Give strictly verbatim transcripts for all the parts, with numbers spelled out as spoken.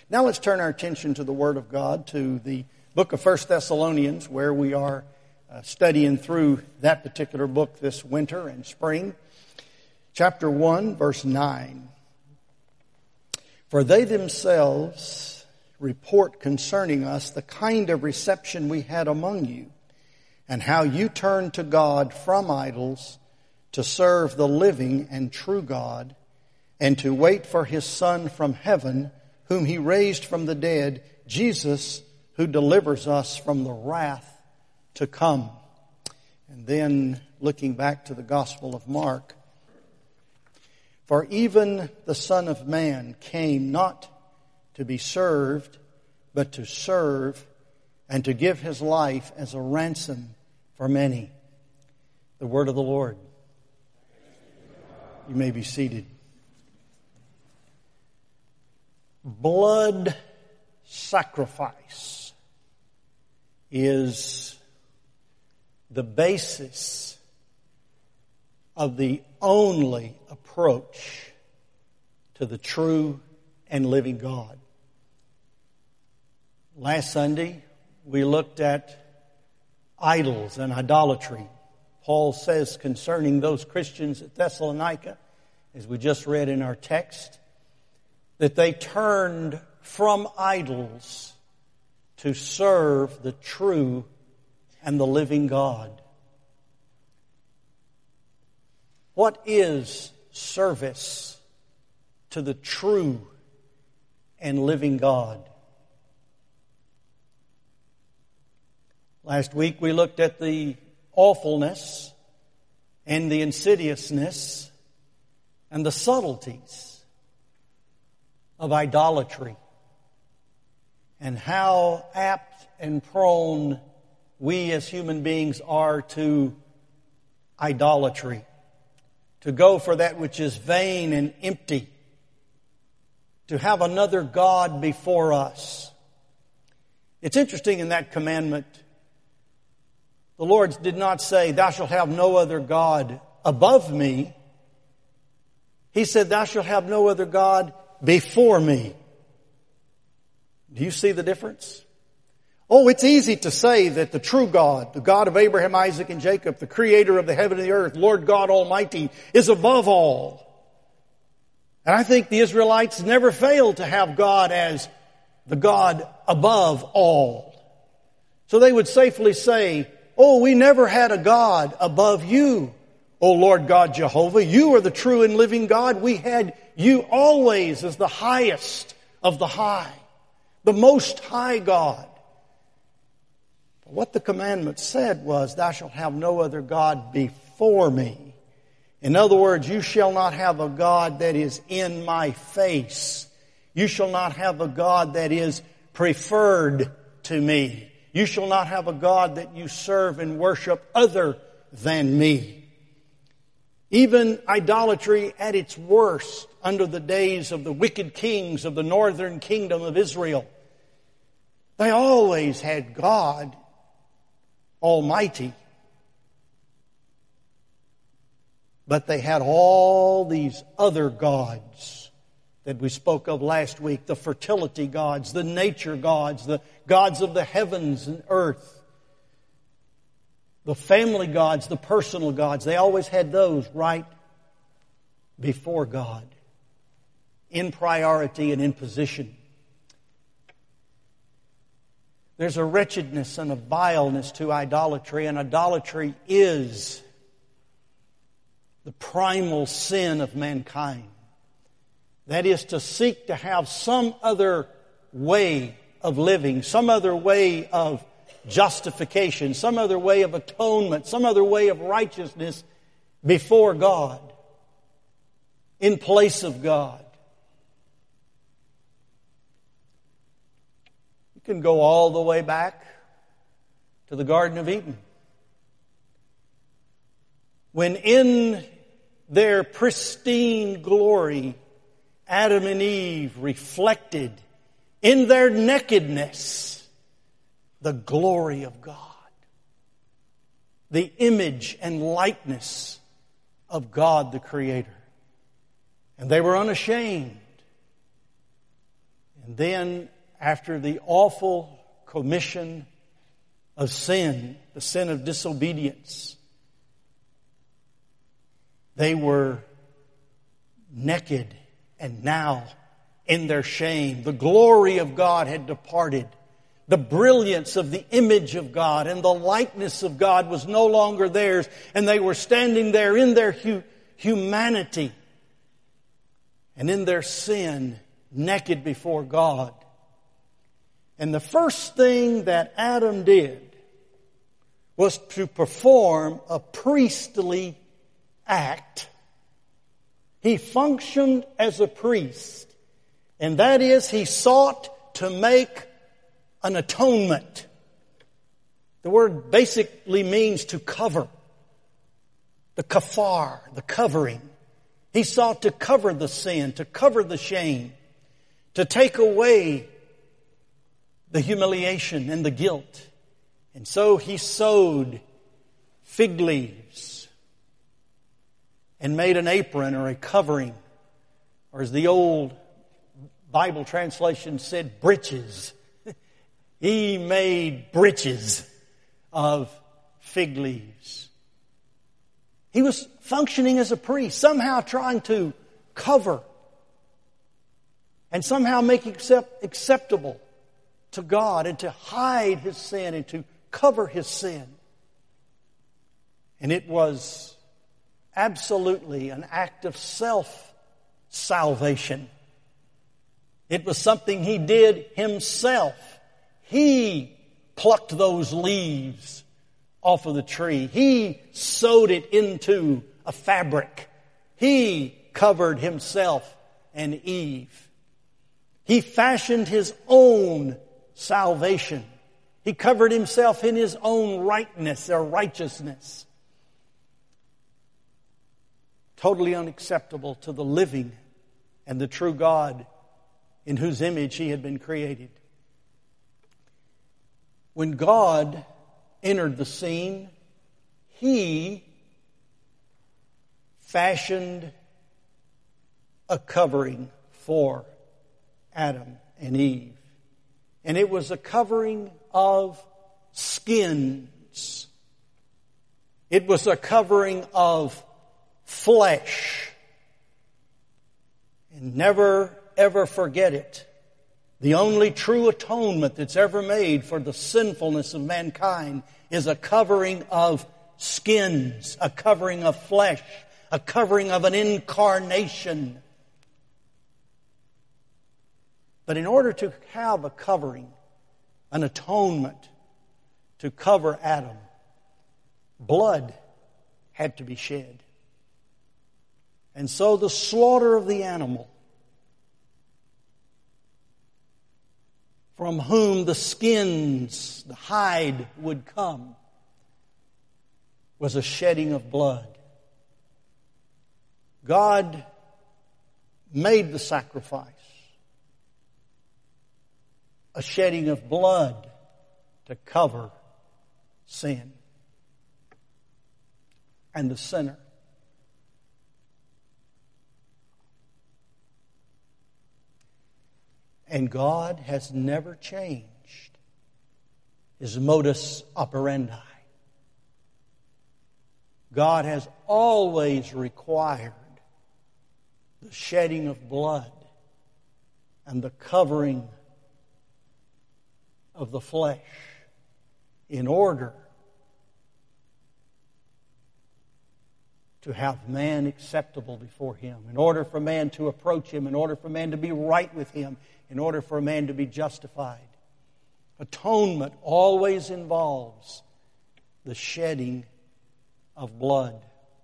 Now let's turn our attention to the Word of God, to the book of First Thessalonians, where we are uh, studying through that particular book this winter and spring. Chapter one, verse nine. For they themselves report concerning us the kind of reception we had among you, and how you turned to God from idols to serve the living and true God, and to wait for His Son from heaven, whom He raised from the dead, Jesus, who delivers us from the wrath to come. And then, looking back to the Gospel of Mark, for even the Son of Man came not to be served, but to serve, and to give His life as a ransom for many. The word of the Lord. You may be seated. Blood sacrifice is the basis of the only approach to the true and living God. Last Sunday, we looked at idols and idolatry. Paul says concerning those Christians at Thessalonica, as we just read in our text, that they turned from idols to serve the true and the living God. What is service to the true and living God? Last week we looked at the awfulness and the insidiousness and the subtleties of idolatry, and how apt and prone we as human beings are to idolatry, to go for that which is vain and empty, to have another God before us. It's interesting in that commandment, the Lord did not say, thou shalt have no other God above me. He said, thou shalt have no other God before me. Do you see the difference? Oh, it's easy to say that the true God, the God of Abraham, Isaac, and Jacob, the creator of the heaven and the earth, Lord God Almighty, is above all. And I think the Israelites never failed to have God as the God above all. So they would safely say, oh, we never had a God above you, O Lord God Jehovah. You are the true and living God. We had you always as the highest of the high, the most high God. But what the commandment said was, thou shalt have no other God before me. In other words, you shall not have a God that is in my face. You shall not have a God that is preferred to me. You shall not have a God that you serve and worship other than me. Even idolatry at its worst under the days of the wicked kings of the northern kingdom of Israel, they always had God Almighty. But they had all these other gods that we spoke of last week, the fertility gods, the nature gods, the gods of the heavens and earth, the family gods, the personal gods. They always had those right before God, in priority and in position. There's a wretchedness and a vileness to idolatry, and idolatry is the primal sin of mankind. That is to seek to have some other way of living, some other way of justification, some other way of atonement, some other way of righteousness before God, in place of God. You can go all the way back to the Garden of Eden, when in their pristine glory, Adam and Eve reflected in their nakedness the glory of God, the image and likeness of God the Creator. And they were unashamed. And then, after the awful commission of sin, the sin of disobedience, they were naked, and now, in their shame, the glory of God had departed. The brilliance of the image of God and the likeness of God was no longer theirs, and they were standing there in their hu- humanity and in their sin, naked before God. And the first thing that Adam did was to perform a priestly act. He functioned as a priest, and that is, he sought to make an atonement. The word basically means to cover. The kafar, the covering. He sought to cover the sin, to cover the shame, to take away the humiliation and the guilt. And so he sewed fig leaves and made an apron or a covering, or as the old Bible translation said, breeches. He made breeches of fig leaves. He was functioning as a priest, somehow trying to cover and somehow make accept, acceptable to God, and to hide his sin and to cover his sin. And it was absolutely an act of self-salvation. It was something he did himself. He plucked those leaves off of the tree. He sewed it into a fabric. He covered himself and Eve. He fashioned his own salvation. He covered himself in his own rightness or righteousness. Totally unacceptable to the living and the true God in whose image he had been created. When God entered the scene, he fashioned a covering for Adam and Eve. And it was a covering of skins. It was a covering of flesh. And never, ever forget it. The only true atonement that's ever made for the sinfulness of mankind is a covering of skins, a covering of flesh, a covering of an incarnation. But in order to have a covering, an atonement to cover Adam, blood had to be shed. And so the slaughter of the animal, from whom the skins, the hide would come, was a shedding of blood. God made the sacrifice, a shedding of blood to cover sin and the sinner. And God has never changed his modus operandi. God has always required the shedding of blood and the covering of the flesh in order to have man acceptable before him, in order for man to approach him, in order for man to be right with him, in order for man to be justified. Atonement always involves the shedding of blood.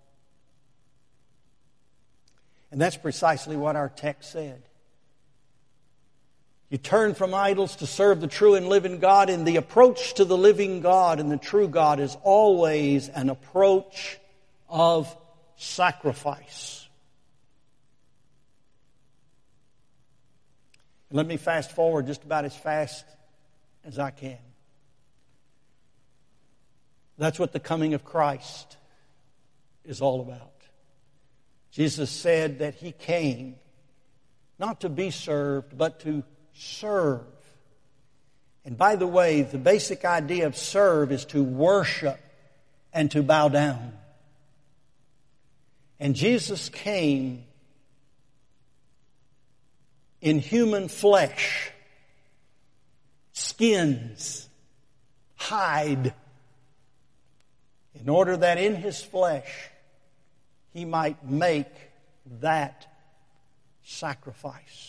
And that's precisely what our text said. You turn from idols to serve the true and living God, and the approach to the living God and the true God is always an approach of sacrifice. Let me fast forward just about as fast as I can. That's what the coming of Christ is all about. Jesus said that he came not to be served, but to serve. And by the way, the basic idea of serve is to worship and to bow down. And Jesus came in human flesh, skins, hide, in order that in His flesh He might make that sacrifice.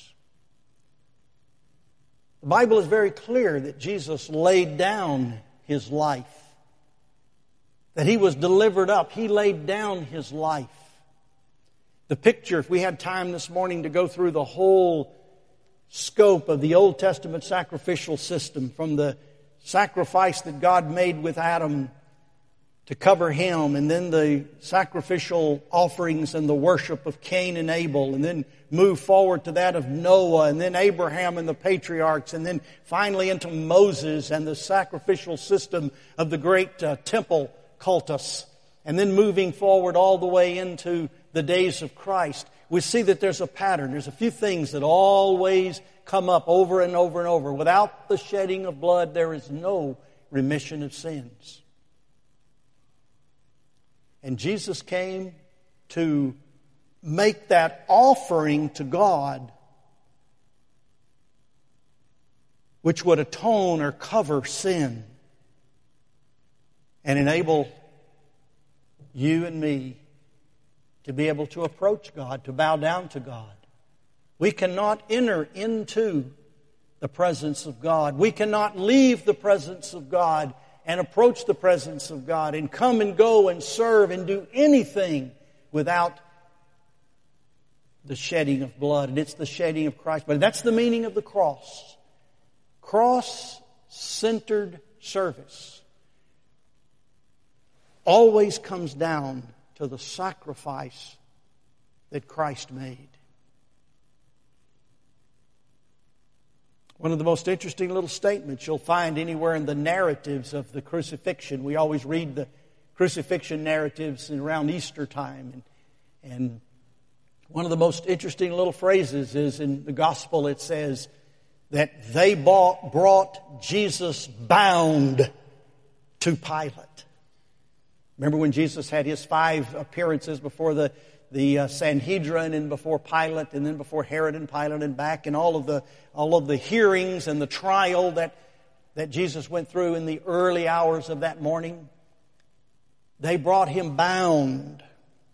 The Bible is very clear that Jesus laid down His life, that He was delivered up. He laid down His life. The picture, if we had time this morning to go through the whole scope of the Old Testament sacrificial system, from the sacrifice that God made with Adam to cover him, and then the sacrificial offerings and the worship of Cain and Abel, and then move forward to that of Noah, and then Abraham and the patriarchs, and then finally into Moses and the sacrificial system of the great uh, temple cultus, and then moving forward all the way into the days of Christ. We see that there's a pattern. There's a few things that always come up over and over and over. Without the shedding of blood, there is no remission of sins. And Jesus came to make that offering to God, which would atone or cover sin and enable you and me to be able to approach God, to bow down to God. We cannot enter into the presence of God. We cannot leave the presence of God and approach the presence of God and come and go and serve and do anything without the shedding of blood. And it's the shedding of Christ. But that's the meaning of the cross. Cross-centered service always comes down to the sacrifice that Christ made. One of the most interesting little statements you'll find anywhere in the narratives of the crucifixion. We always read the crucifixion narratives around Easter time. And, and one of the most interesting little phrases is in the gospel. It says that they bought, brought Jesus bound to Pilate. Remember when Jesus had His five appearances before the the uh, Sanhedrin and before Pilate and then before Herod and Pilate and back, and all of the all of the hearings and the trial that that Jesus went through in the early hours of that morning? They brought Him bound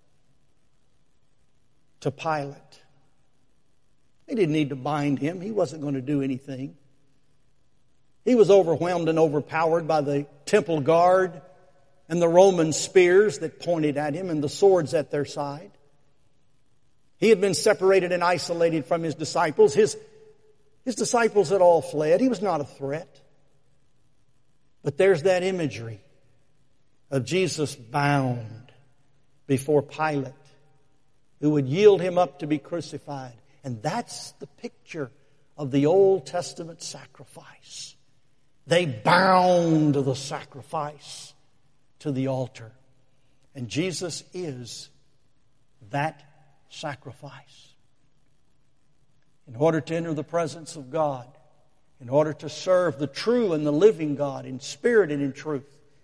to Pilate. They didn't need to bind Him. He wasn't going to do anything. He was overwhelmed and overpowered by the temple guard and the Roman spears that pointed at Him and the swords at their side. He had been separated and isolated from His disciples. His, his disciples had all fled. He was not a threat. But there's that imagery of Jesus bound before Pilate, who would yield Him up to be crucified. And that's the picture of the Old Testament sacrifice. They bound the sacrifice to the altar. And Jesus is that sacrifice. In order to enter the presence of God, in order to serve the true and the living God in spirit and in truth,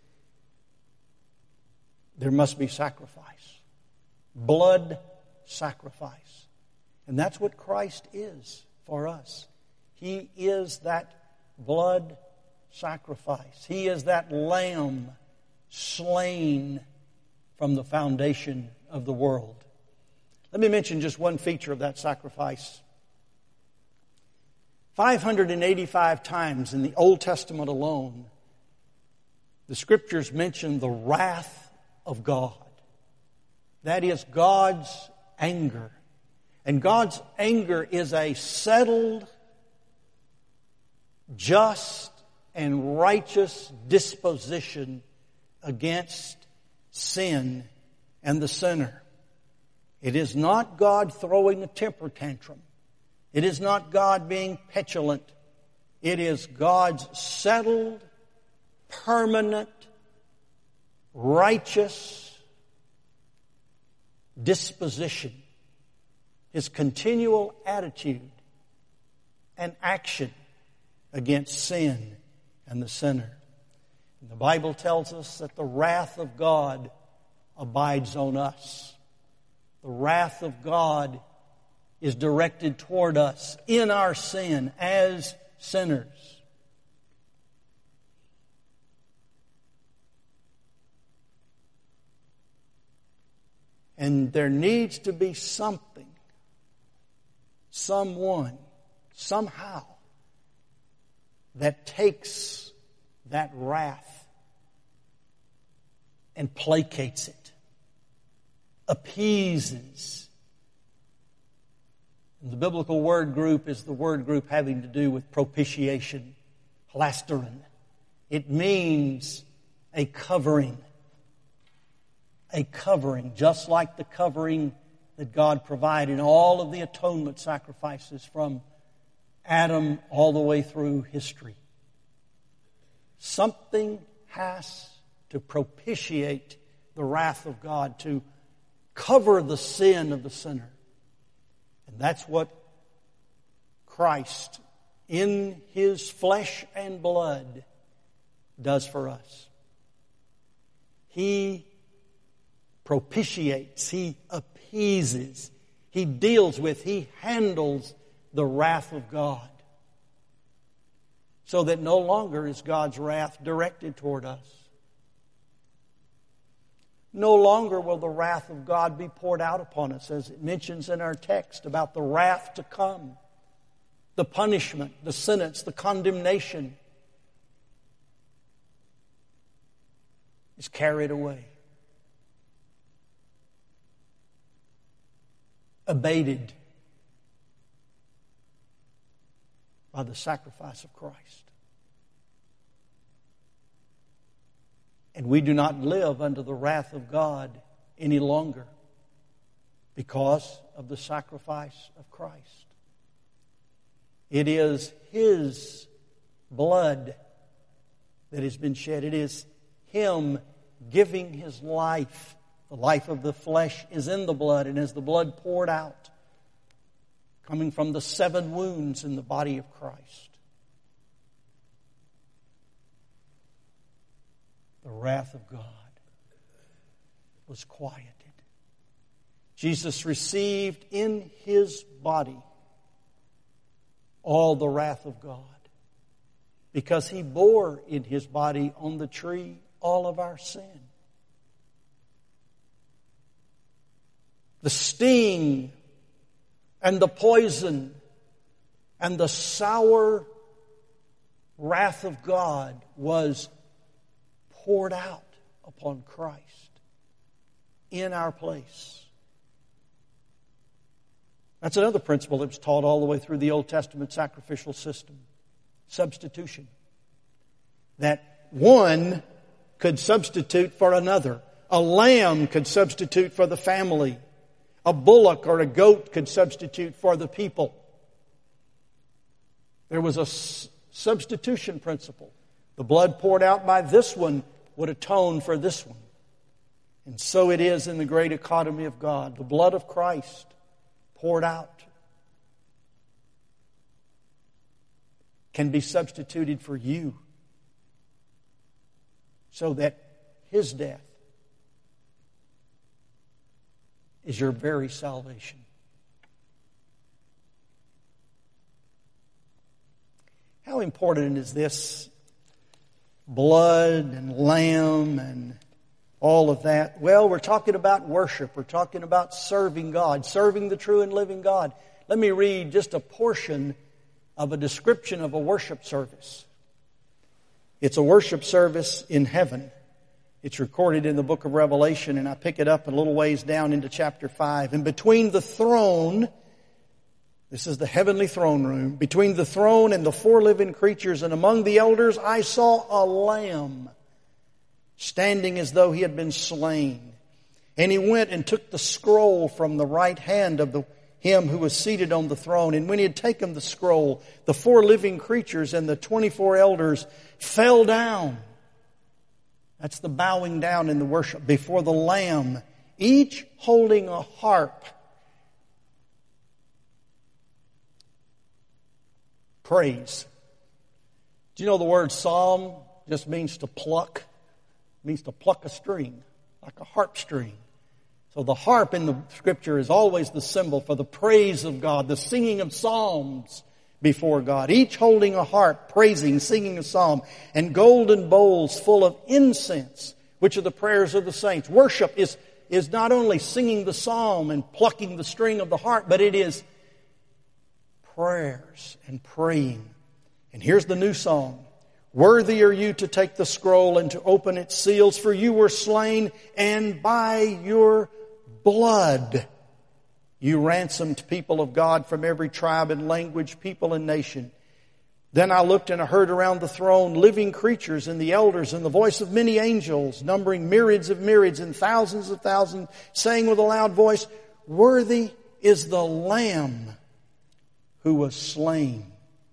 there must be sacrifice. Blood sacrifice. And that's what Christ is for us. He is that blood sacrifice. He is that lamb slain from the foundation of the world. Let me mention just one feature of that sacrifice. five hundred eighty-five times in the Old Testament alone, the Scriptures mention the wrath of God. That is God's anger. And God's anger is a settled, just, and righteous disposition against sin and the sinner. It is not God throwing a temper tantrum. It is not God being petulant. It is God's settled, permanent, righteous disposition. His continual attitude an action against sin and the sinner. And the Bible tells us that the wrath of God abides on us. The wrath of God is directed toward us in our sin as sinners. And there needs to be something, someone, somehow, that takes that wrath and placates it, appeases. And the biblical word group is the word group having to do with propitiation, plasterin. It means a covering. A covering, just like the covering that God provided in all of the atonement sacrifices from Adam all the way through history. Something has to propitiate the wrath of God, to cover the sin of the sinner. And that's what Christ, in His flesh and blood, does for us. He propitiates, He appeases, He deals with, He handles the wrath of God. So that no longer is God's wrath directed toward us. No longer will the wrath of God be poured out upon us, as it mentions in our text about the wrath to come, the punishment, the sentence, the condemnation is carried away. Abated by the sacrifice of Christ. And we do not live under the wrath of God any longer because of the sacrifice of Christ. It is His blood that has been shed. It is Him giving His life. The life of the flesh is in the blood, and as the blood poured out, coming from the seven wounds in the body of Christ, the wrath of God was quieted. Jesus received in His body all the wrath of God because He bore in His body on the tree all of our sin. The sting and the poison and the sour wrath of God was poured out upon Christ in our place. That's another principle that was taught all the way through the Old Testament sacrificial system. Substitution. That one could substitute for another. A lamb could substitute for the family. A bullock or a goat could substitute for the people. There was a s- substitution principle. The blood poured out by this one would atone for this one. And so it is in the great economy of God. The blood of Christ poured out can be substituted for you so that His death is your very salvation. How important is this blood and lamb and all of that? Well, we're talking about worship. We're talking about serving God, serving the true and living God. Let me read just a portion of a description of a worship service. It's a worship service in heaven. It's recorded in the book of Revelation, and I pick it up a little ways down into chapter five. And between the throne, this is the heavenly throne room, between the throne and the four living creatures and among the elders, I saw a lamb standing as though he had been slain. And he went and took the scroll from the right hand of the him who was seated on the throne. And when he had taken the scroll, the four living creatures and the twenty-four elders fell down. That's the bowing down in the worship before the Lamb, each holding a harp. praise. Do you know the word psalm just means to pluck? It means to pluck a string, like a harp string. So the harp in the Scripture is always the symbol for the praise of God, the singing of psalms before God, each holding a harp, praising, singing a psalm, and golden bowls full of incense, which are the prayers of the saints. Worship is, is not only singing the psalm and plucking the string of the harp, but it is prayers and praying. And here's the new song. Worthy are you to take the scroll and to open its seals, for you were slain, and by your blood you ransomed people of God from every tribe and language, people and nation. Then I looked and I heard around the throne living creatures and the elders and the voice of many angels, numbering myriads of myriads and thousands of thousands, saying with a loud voice, worthy is the Lamb who was slain.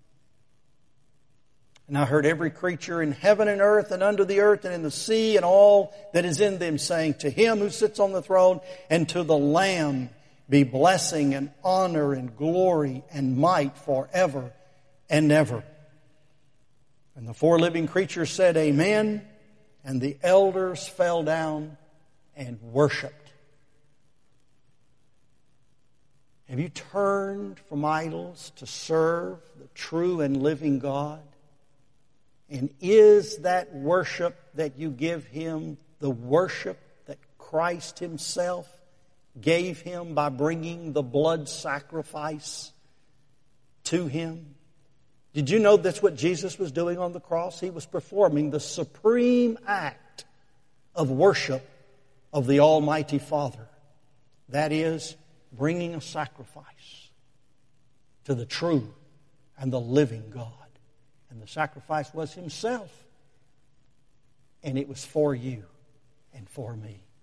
And I heard every creature in heaven and earth and under the earth and in the sea and all that is in them saying, to Him who sits on the throne and to the Lamb be blessing and honor and glory and might forever and ever. And the four living creatures said, Amen. And the elders fell down and worshiped. Have you turned from idols to serve the true and living God? And is that worship that you give Him the worship that Christ Himself gave Him by bringing the blood sacrifice to Him? Did you know that's what Jesus was doing on the cross? He was performing the supreme act of worship of the Almighty Father. That is, bringing a sacrifice to the true and the living God. And the sacrifice was Himself. And it was for you and for me.